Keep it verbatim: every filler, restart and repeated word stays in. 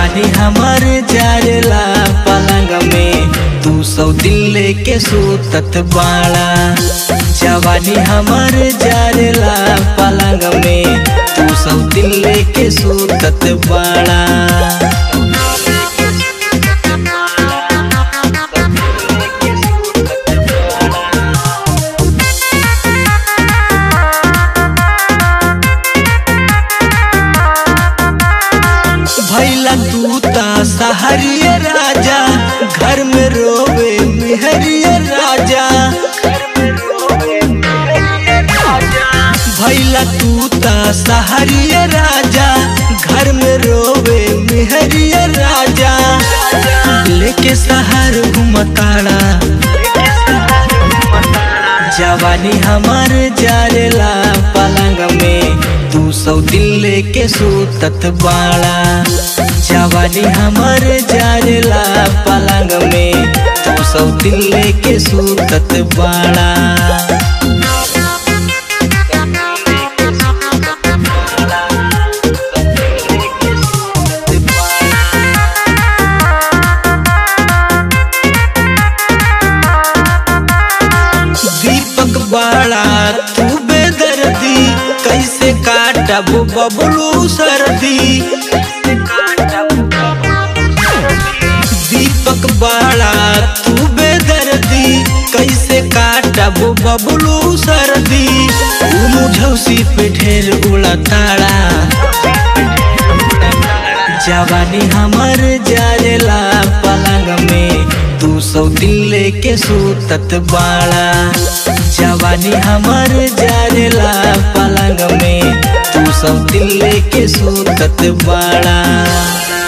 जवानी हमर जारेला पलंग में तू सौ दिल लेके सूतत बाड़ा। जवानी हमर जारेला पलंग में तू सौ दिल लेके सूतत बाड़ा। भैला दूता सहरिया राजा घर में रोवे मेहरिया राजा। भैला दूता सहरिया राजा घर में रोवे मेहरिया राजा। लेके शहर घूमताड़ा जवानी हमर जारेला पलंग में तू सौ दिल लेके सूतत बाड़ा। जवानी हमर जारेला पलंग में तू सौ दिल लेके सूतत बाड़ा। दीपक बाड़ा तू बेदर्दी कैसे काटब बबलू सर्दी। दीपक बाड़ा तू बेदर्दी कैसे काटब बबलू सर्दी। मुझौसी पे ढेर उड़ताड़ा जवानी हमर जारेला पलंग में तू सौ दिल लेके सूतत बाड़ा। जवानी हमर जारेला पलंग में तू सौ दिल लेके सूतत बाड़ा।